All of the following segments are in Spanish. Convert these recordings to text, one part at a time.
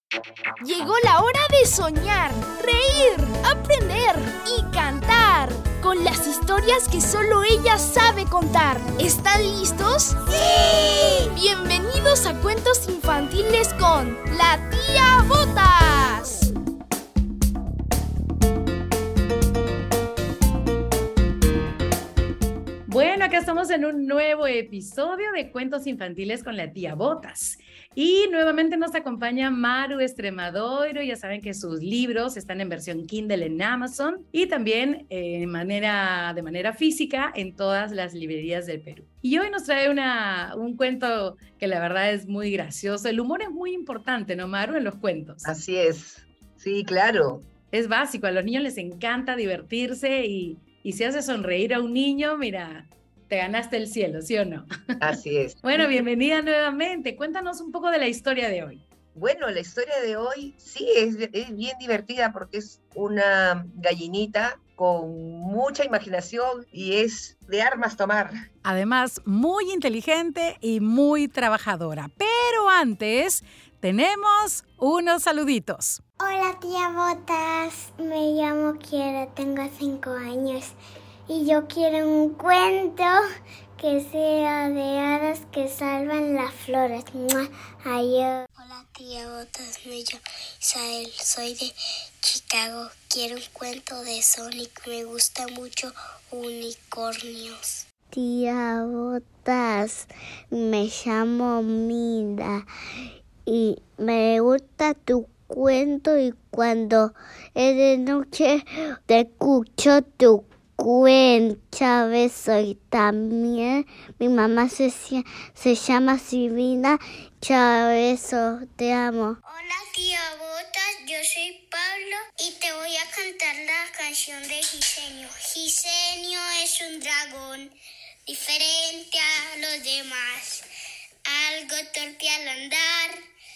Llegó la hora de soñar, reír, aprender y cantar con las historias que solo ella sabe contar. ¿Están listos? ¡Sí! Bienvenidos a Cuentos Infantiles con la Tía Botas. Bueno, acá estamos en un nuevo episodio de Cuentos Infantiles con la Tía Botas. Y nuevamente nos acompaña Maru Extremadoiro. Ya saben que sus libros están en versión Kindle en Amazon y también de manera física en todas las librerías del Perú. Y hoy nos trae un cuento que la verdad es muy gracioso. El humor es muy importante, ¿no, Maru, en los cuentos? Así es, sí, claro. Es básico, a los niños les encanta divertirse y si haces sonreír a un niño, mira, te ganaste el cielo, ¿sí o no? Así es. Bueno, bienvenida nuevamente. Cuéntanos un poco de la historia de hoy. Bueno, la historia de hoy sí es bien divertida porque es una gallinita con mucha imaginación y es de armas tomar. Además, muy inteligente y muy trabajadora. Pero antes, tenemos unos saluditos. Hola, tía Botas. Me llamo Kiera, tengo 5 años. Y yo quiero un cuento que sea de hadas que salvan las flores. Adiós. Hola, tía Botas. Me llamo Isael. Soy de Chicago. Quiero un cuento de Sonic. Me gusta mucho unicornios. Tía Botas. Me llamo Minda. Y me gusta tu cuento y cuando es de noche te escucho tu cuenta. Beso. Y también mi mamá se llama Silvina. Beso, te amo. Hola, tía Botas, yo soy Pablo y te voy a cantar la canción de Gisenio. Gisenio es un dragón diferente a los demás, algo torpe al andar,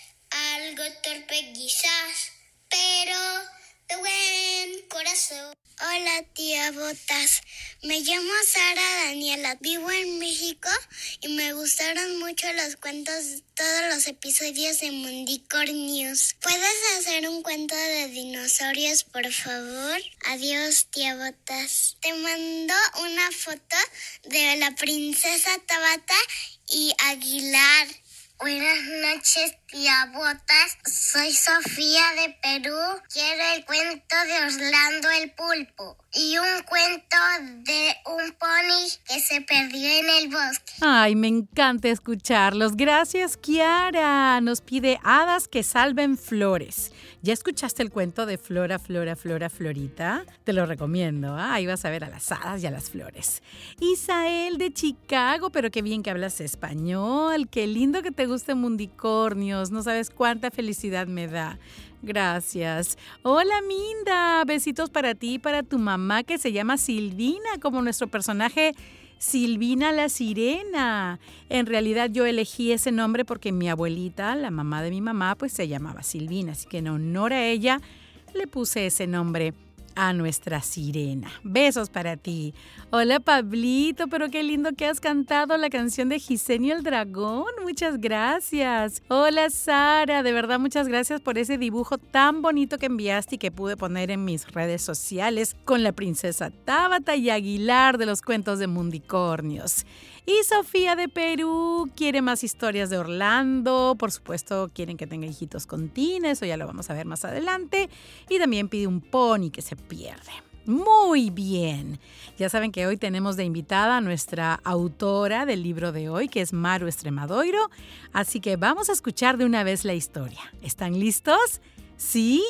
algo torpe quizás, pero de buen corazón. Hola, tía Botas. Me llamo Sara Daniela. Vivo en México y me gustaron mucho los cuentos, todos los episodios de Mundicornios. ¿Puedes hacer un cuento de dinosaurios, por favor? Adiós, tía Botas. Te mando una foto de la princesa Tabata y Aguilar. Buenas noches, tía Botas. Soy Sofía de Perú. Quiero el cuento de Orlando el Pulpo y un cuento de un pony que se perdió en el bosque. Ay, me encanta escucharlos. Gracias, Kiara. Nos pide hadas que salven flores. ¿Ya escuchaste el cuento de Flora, Flora, Flora, Florita? Te lo recomiendo. Ahí vas a ver a las hadas y a las flores. Isael de Chicago, pero qué bien que hablas español. Qué lindo que te gusten mundicornios. No sabes cuánta felicidad me da. Gracias. Hola, Minda. Besitos para ti y para tu mamá que se llama Silvina, como nuestro personaje Silvina la Sirena. En realidad yo elegí ese nombre porque mi abuelita, la mamá de mi mamá, pues se llamaba Silvina. Así que en honor a ella le puse ese nombre a nuestra sirena. Besos para ti. Hola, Pablito, pero qué lindo que has cantado la canción de Gisenio el Dragón. Muchas gracias. Hola, Sara, de verdad muchas gracias por ese dibujo tan bonito que enviaste y que pude poner en mis redes sociales con la princesa Tabata y Aguilar de los cuentos de Mundicornios. Y Sofía de Perú quiere más historias de Orlando. Por supuesto, quieren que tenga hijitos con Tina. Eso ya lo vamos a ver más adelante. Y también pide un pony que se pierde. Muy bien. Ya saben que hoy tenemos de invitada a nuestra autora del libro de hoy, que es Maru Extremadoiro. Así que vamos a escuchar de una vez la historia. ¿Están listos? ¿Sí?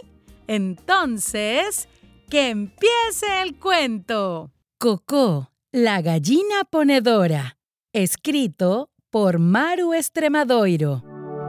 Entonces, ¡que empiece el cuento! Cocó, la gallina ponedora. Escrito por Maru Extremadoiro.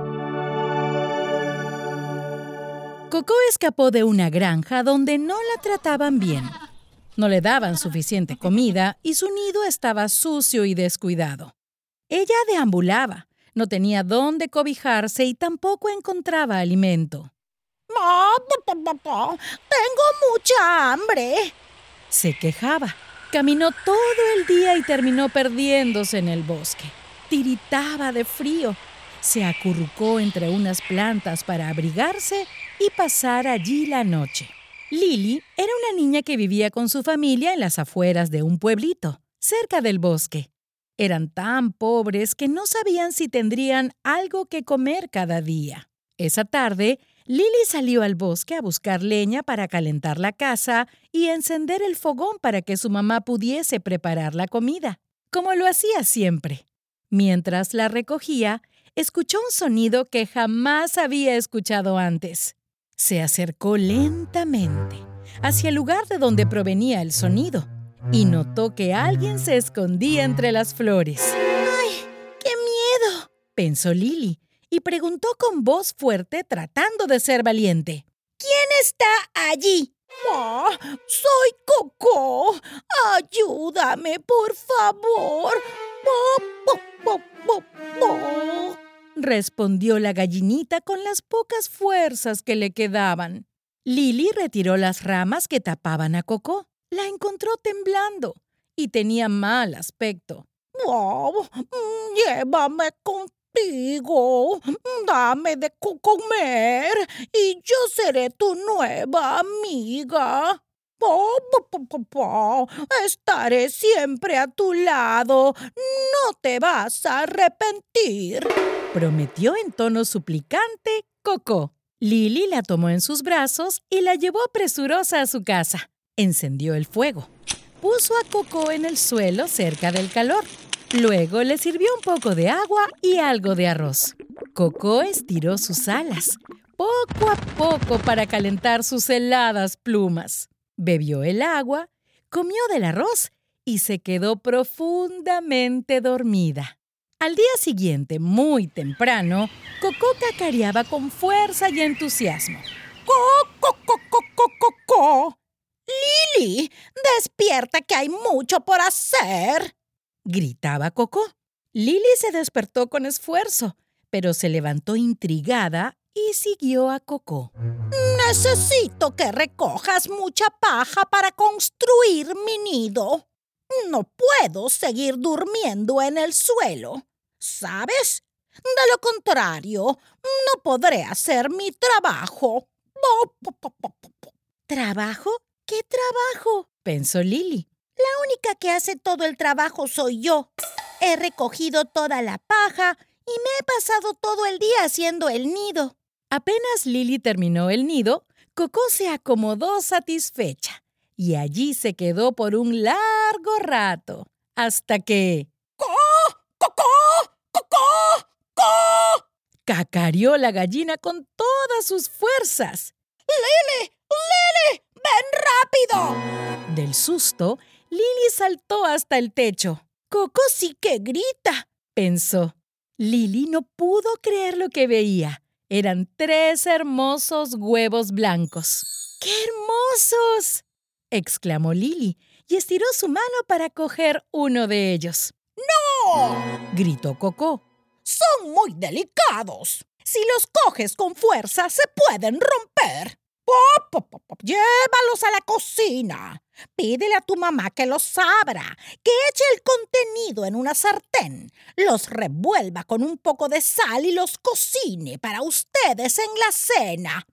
Cocó escapó de una granja donde no la trataban bien. No le daban suficiente comida y su nido estaba sucio y descuidado. Ella deambulaba, no tenía dónde cobijarse y tampoco encontraba alimento. «Tengo mucha hambre», se quejaba. Caminó todo el día y terminó perdiéndose en el bosque. Tiritaba de frío. Se acurrucó entre unas plantas para abrigarse y pasar allí la noche. Lily era una niña que vivía con su familia en las afueras de un pueblito, cerca del bosque. Eran tan pobres que no sabían si tendrían algo que comer cada día. Esa tarde, Lily salió al bosque a buscar leña para calentar la casa y encender el fogón para que su mamá pudiese preparar la comida, como lo hacía siempre. Mientras la recogía, escuchó un sonido que jamás había escuchado antes. Se acercó lentamente hacia el lugar de donde provenía el sonido y notó que alguien se escondía entre las flores. ¡Ay, qué miedo!, pensó Lily y preguntó con voz fuerte tratando de ser valiente. ¿Quién está allí? ¡Oh, soy Coco! ¡Ayúdame, por favor! Respondió la gallinita con las pocas fuerzas que le quedaban. Lily retiró las ramas que tapaban a Coco. La encontró temblando y tenía mal aspecto. ¡Oh, llévame contigo! ¡Dame de comer y yo seré tu nueva amiga! Estaré siempre a tu lado. No te vas a arrepentir, prometió en tono suplicante Coco. Lily la tomó en sus brazos y la llevó presurosa a su casa. Encendió el fuego. Puso a Coco en el suelo cerca del calor. Luego le sirvió un poco de agua y algo de arroz. Coco estiró sus alas, poco a poco para calentar sus heladas plumas. Bebió el agua, comió del arroz y se quedó profundamente dormida. Al día siguiente, muy temprano, Coco cacareaba con fuerza y entusiasmo. ¡Co! ¡Lily, despierta que hay mucho por hacer!, gritaba Coco. Lily se despertó con esfuerzo, pero se levantó intrigada y siguió a Coco. Necesito que recojas mucha paja para construir mi nido. No puedo seguir durmiendo en el suelo, ¿sabes? De lo contrario, no podré hacer mi trabajo. ¿Trabajo? ¿Qué trabajo?, pensó Lily. La única que hace todo el trabajo soy yo. He recogido toda la paja y me he pasado todo el día haciendo el nido. Apenas Lily terminó el nido, Coco se acomodó satisfecha y allí se quedó por un largo rato, hasta que... ¡Coco! cacareó la gallina con todas sus fuerzas. ¡Lily! ¡Ven rápido! Del susto, Lily saltó hasta el techo. Coco sí que grita, pensó. Lily no pudo creer lo que veía. Eran 3 hermosos huevos blancos. ¡Qué hermosos!, exclamó Lily y estiró su mano para coger uno de ellos. ¡No!, gritó Coco. ¡Son muy delicados! Si los coges con fuerza, se pueden romper. Llévalos a la cocina. Pídele a tu mamá que los abra, que eche el contenido en una sartén, los revuelva con un poco de sal y los cocine para ustedes en la cena.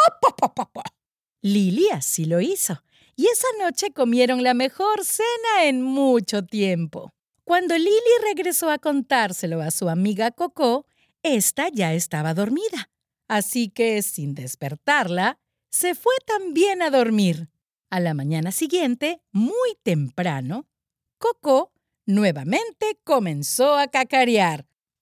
Lily así lo hizo, y esa noche comieron la mejor cena en mucho tiempo. Cuando Lily regresó a contárselo a su amiga Coco, ésta ya estaba dormida, así que, sin despertarla, se fue también a dormir. A la mañana siguiente, muy temprano, Coco nuevamente comenzó a cacarear.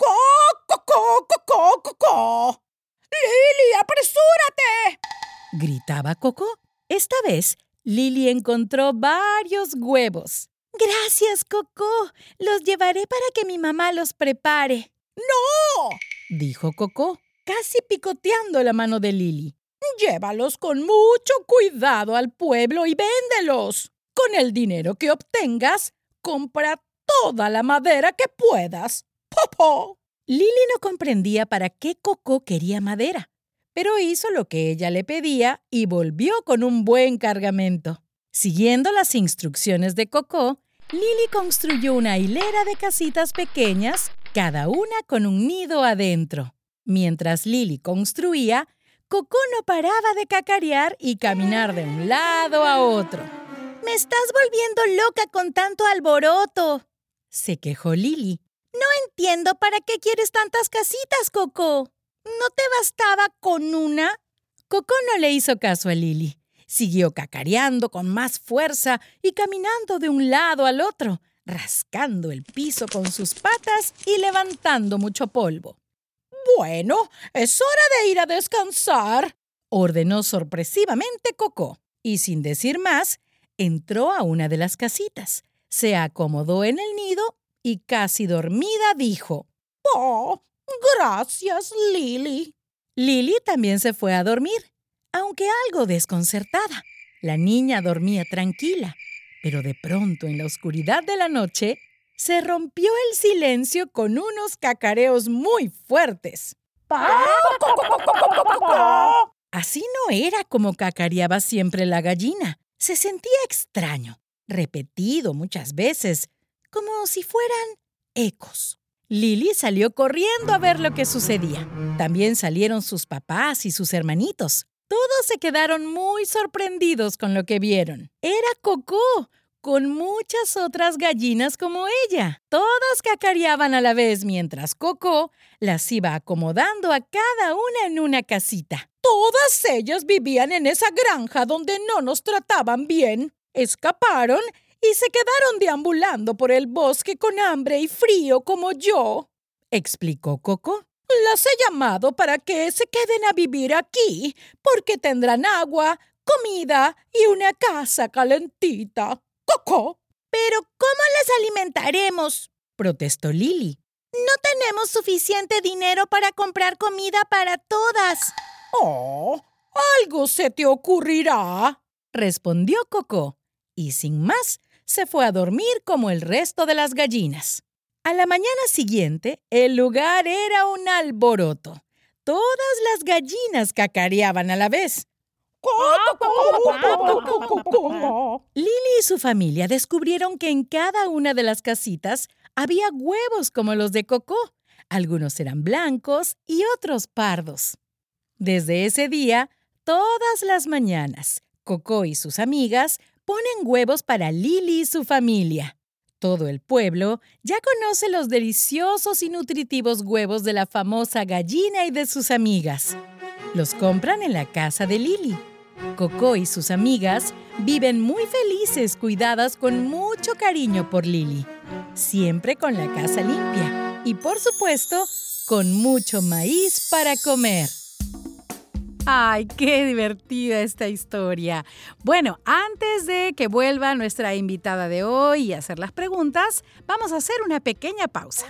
¡Co! ¡Lily, apresúrate!, gritaba Coco. Esta vez, Lily encontró varios huevos. Gracias, Coco. Los llevaré para que mi mamá los prepare. ¡No!, dijo Coco, casi picoteando la mano de Lily. Llévalos con mucho cuidado al pueblo y véndelos. Con el dinero que obtengas, compra toda la madera que puedas. ¡Popo! Lily no comprendía para qué Coco quería madera, pero hizo lo que ella le pedía y volvió con un buen cargamento. Siguiendo las instrucciones de Coco, Lily construyó una hilera de casitas pequeñas cada una con un nido adentro. Mientras Lily construía, Coco no paraba de cacarear y caminar de un lado a otro. Me estás volviendo loca con tanto alboroto, se quejó Lily. No entiendo para qué quieres tantas casitas, Coco. ¿No te bastaba con una? Coco no le hizo caso a Lily. Siguió cacareando con más fuerza y caminando de un lado al otro, rascando el piso con sus patas y levantando mucho polvo. Bueno, es hora de ir a descansar, ordenó sorpresivamente Coco. Y sin decir más, entró a una de las casitas, se acomodó en el nido y casi dormida dijo: «Oh, gracias, Lily». Lily también se fue a dormir, aunque algo desconcertada. La niña dormía tranquila, pero de pronto en la oscuridad de la noche se rompió el silencio con unos cacareos muy fuertes. Así no era como cacareaba siempre la gallina. Se sentía extraño, repetido muchas veces, como si fueran ecos. Lily salió corriendo a ver lo que sucedía. También salieron sus papás y sus hermanitos. Todos se quedaron muy sorprendidos con lo que vieron. Era Coco, con muchas otras gallinas como ella. Todas cacareaban a la vez mientras Coco las iba acomodando a cada una en una casita. Todas ellas vivían en esa granja donde no nos trataban bien. Escaparon y se quedaron deambulando por el bosque con hambre y frío como yo, explicó Coco. Las he llamado para que se queden a vivir aquí, porque tendrán agua, comida y una casa calentita. ¡Coco! ¿Pero cómo las alimentaremos?, protestó Lily. No tenemos suficiente dinero para comprar comida para todas. Oh, algo se te ocurrirá, respondió Coco, y sin más se fue a dormir como el resto de las gallinas. A la mañana siguiente, el lugar era un alboroto. Todas las gallinas cacareaban a la vez. Lily y su familia descubrieron que en cada una de las casitas había huevos como los de Coco. Algunos eran blancos y otros pardos. Desde ese día, todas las mañanas, Coco y sus amigas ponen huevos para Lily y su familia. Todo el pueblo ya conoce los deliciosos y nutritivos huevos de la famosa gallina y de sus amigas. Los compran en la casa de Lily. Coco y sus amigas viven muy felices, cuidadas con mucho cariño por Lily. Siempre con la casa limpia y, por supuesto, con mucho maíz para comer. ¡Ay, qué divertida esta historia! Bueno, antes de que vuelva nuestra invitada de hoy y hacer las preguntas, vamos a hacer una pequeña pausa.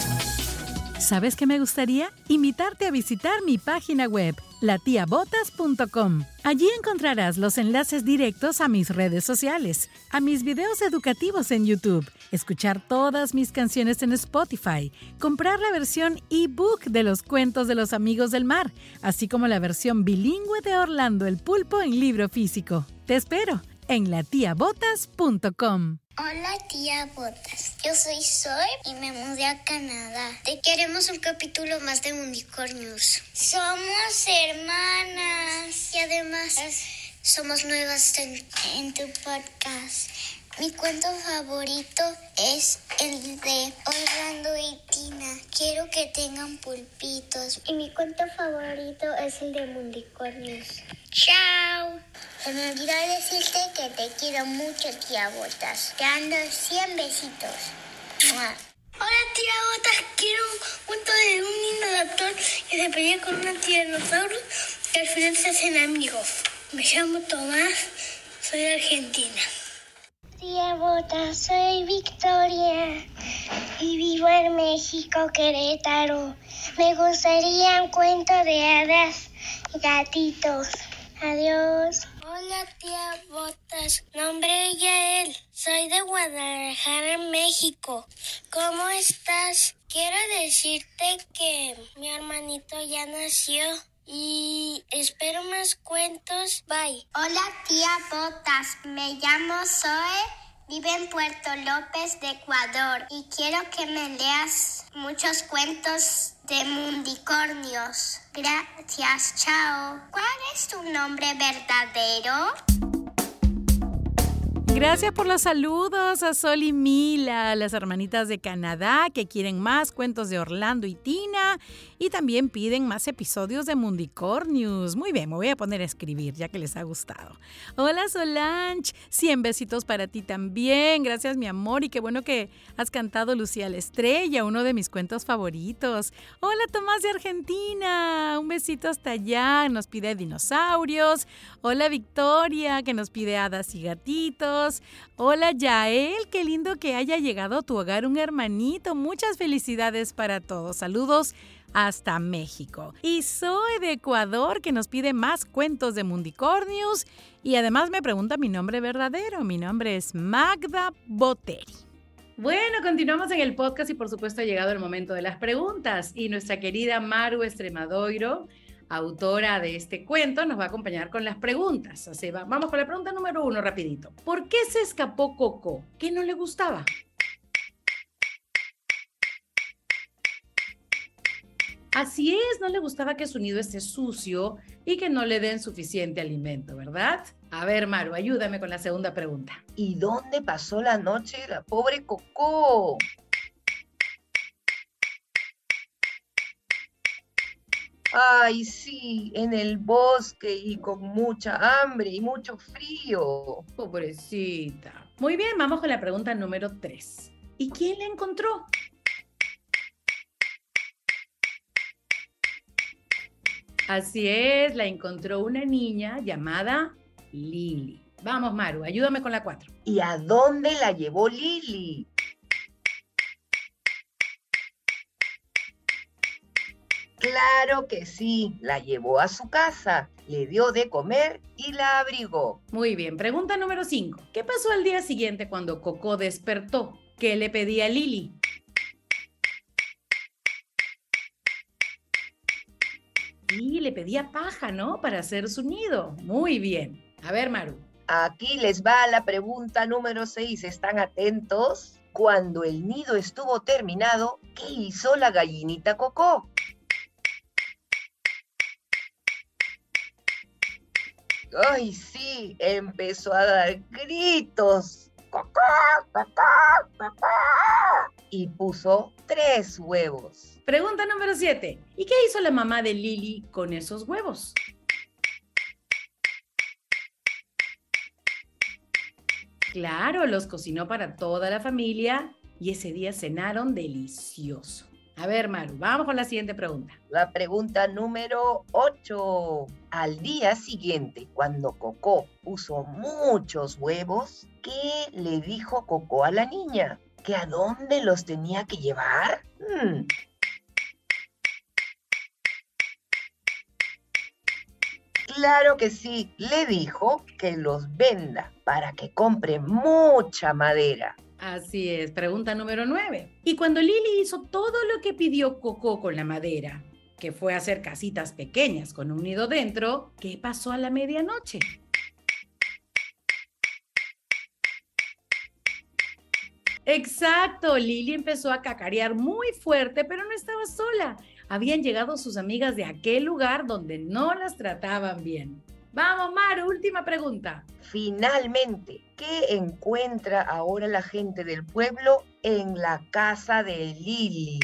¿Sabes qué me gustaría? Invitarte a visitar mi página web, latiabotas.com. Allí encontrarás los enlaces directos a mis redes sociales, a mis videos educativos en YouTube, escuchar todas mis canciones en Spotify, comprar la versión ebook de los cuentos de los amigos del mar, así como la versión bilingüe de Orlando el Pulpo en libro físico. Te espero en latiabotas.com. Hola, tía Botas. Yo soy Zoe y me mudé a Canadá. Te queremos un capítulo más de Unicornios. Somos hermanas y además somos nuevas en tu podcast. Mi cuento favorito es el de Orlando y Tina. Quiero que tengan pulpitos. Y mi cuento favorito es el de Unicornios. ¡Chao! Se me olvidó decirte que te quiero mucho, tía Botas. Te ando 100 besitos. ¡Mua! Hola, tía Botas. Quiero un cuento de un niño doctor que se pelea con una tiranosaurio y al final se hacen amigos. Me llamo Tomás, soy de Argentina. Tía Botas, soy Victoria y vivo en México, Querétaro. Me gustaría un cuento de hadas y gatitos. Adiós. Hola, tía Botas. Nombre Yael. Soy de Guadalajara, México. ¿Cómo estás? Quiero decirte que mi hermanito ya nació y espero más cuentos. Bye. Hola, tía Botas. Me llamo Zoe Vive en Puerto López de Ecuador y quiero que me leas muchos cuentos de mundicornios. Gracias, chao. ¿Cuál es tu nombre verdadero? Gracias por los saludos a Sol y Mila, las hermanitas de Canadá que quieren más cuentos de Orlando y Tina y también piden más episodios de Mundicornius. Muy bien, me voy a poner a escribir ya que les ha gustado. Hola Solange, 100 besitos para ti también. Gracias mi amor y qué bueno que has cantado Lucía la Estrella, uno de mis cuentos favoritos. Hola Tomás de Argentina, un besito hasta allá, nos pide dinosaurios. Hola Victoria que nos pide hadas y gatitos. Hola Yael, qué lindo que haya llegado a tu hogar un hermanito. Muchas felicidades para todos. Saludos hasta México. Y Zoe de Ecuador que nos pide más cuentos de Mundicornius y además me pregunta mi nombre verdadero. Mi nombre es Magda Boteri. Bueno, continuamos en el podcast y por supuesto ha llegado el momento de las preguntas y nuestra querida Maru Estremadoiro, autora de este cuento, nos va a acompañar con las preguntas. Así va. Vamos con la pregunta número 1 rapidito. ¿Por qué se escapó Coco? ¿Qué no le gustaba? Así es, no le gustaba que su nido esté sucio y que no le den suficiente alimento, ¿verdad? A ver, Maru, ayúdame con la segunda pregunta. ¿Y dónde pasó la noche la pobre Coco? Ay, sí, en el bosque y con mucha hambre y mucho frío. Pobrecita. Muy bien, vamos con la pregunta número 3. ¿Y quién la encontró? Así es, la encontró una niña llamada Lili. Vamos, Maru, ayúdame con la 4. ¿Y a dónde la llevó Lili? Claro que sí, la llevó a su casa, le dio de comer y la abrigó. Muy bien, pregunta número 5. ¿Qué pasó al día siguiente cuando Coco despertó? ¿Qué le pedía a Lili? Sí, le pedía paja, ¿no? Para hacer su nido. Muy bien. A ver, Maru. Aquí les va la pregunta número 6. ¿Están atentos? Cuando el nido estuvo terminado, ¿qué hizo la gallinita Coco? ¡Ay, sí! Empezó a dar gritos. ¡Cocó, cocó, cocó! Y puso 3 huevos. Pregunta número 7. ¿Y qué hizo la mamá de Lili con esos huevos? Claro, los cocinó para toda la familia y ese día cenaron delicioso. A ver, Maru, vamos con la siguiente pregunta. La pregunta número 8. Al día siguiente, cuando Coco puso muchos huevos, ¿qué le dijo Coco a la niña? ¿Que a dónde los tenía que llevar? Claro que sí, le dijo que los venda para que compre mucha madera. Así es, pregunta número 9. Y cuando Lili hizo todo lo que pidió Coco con la madera, que fue hacer casitas pequeñas con un nido dentro, ¿qué pasó a la medianoche? Exacto, Lili empezó a cacarear muy fuerte, pero no estaba sola. Habían llegado sus amigas de aquel lugar donde no las trataban bien. Vamos, Maru, última pregunta. Finalmente, ¿qué encuentra ahora la gente del pueblo en la casa de Lili?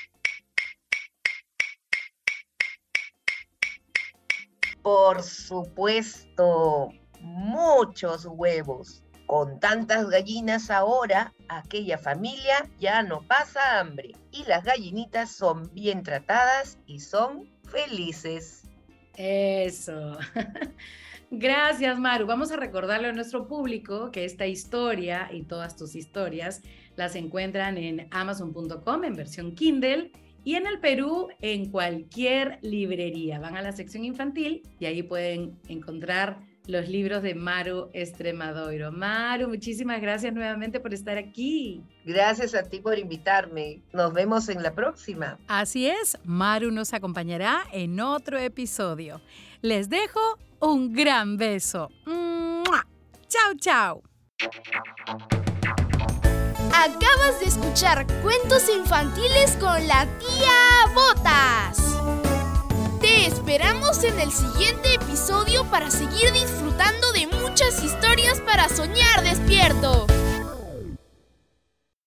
Por supuesto, muchos huevos. Con tantas gallinas ahora, aquella familia ya no pasa hambre y las gallinitas son bien tratadas y son felices. Eso. Gracias, Maru. Vamos a recordarle a nuestro público que esta historia y todas tus historias las encuentran en Amazon.com en versión Kindle y en el Perú en cualquier librería. Van a la sección infantil y ahí pueden encontrar los libros de Maru Estremadoiro. Maru, muchísimas gracias nuevamente por estar aquí. Gracias a ti por invitarme. Nos vemos en la próxima. Así es, Maru nos acompañará en otro episodio. Les dejo un gran beso. ¡Mua! ¡Chao, chao! Acabas de escuchar Cuentos Infantiles con la Tía Botas. Te esperamos en el siguiente episodio para seguir disfrutando de muchas historias para soñar despierto.